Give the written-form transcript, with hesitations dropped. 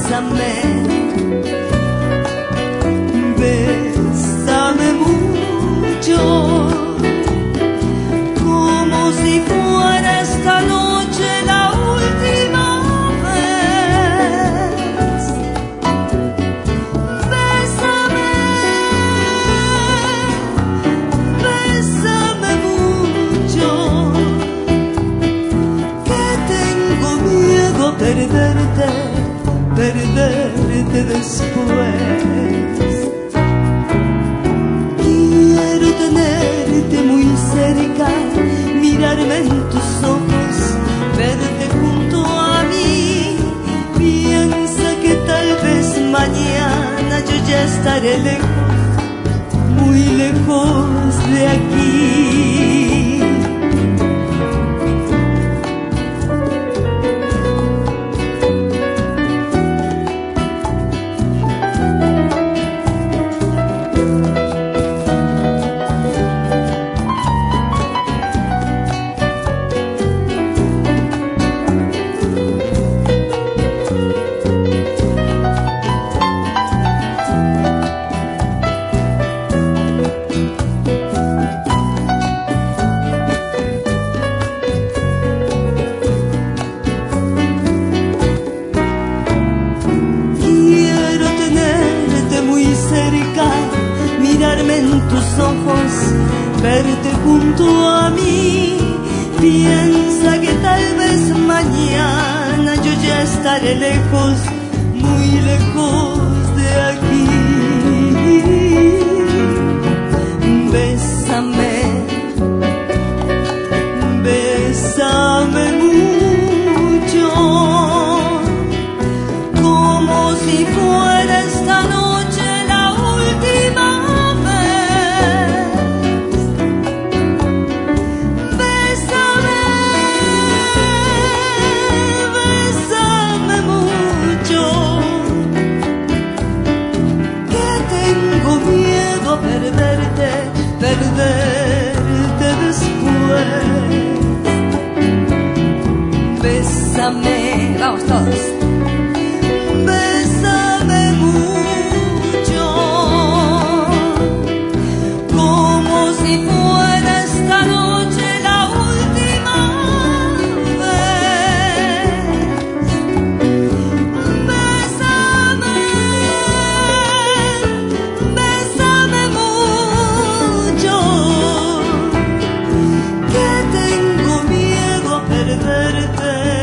bésame, bésame mucho, como si fuera esta noche la última vez. Bésame, bésame mucho, que tengo miedo a perderte, perderte después. Quiero tenerte muy cerca, mirarme en tus ojos, verte junto a mí. Piensa que tal vez mañana yo ya estaré lejos, muy lejos de aquí. Mirarme en tus ojos, verte junto a mí. Piensa que tal vez mañana yo ya estaré lejos, muy lejos de aquí. Bésame, bésame mucho, como si fuera esta noche la última vez. Bésame, bésame mucho, que tengo miedo a perderte, perderte después. Bésame, vamos todos. Bésame mucho, como si fuera esta noche la última vez. Bésame, bésame mucho, que tengo miedo a perderte.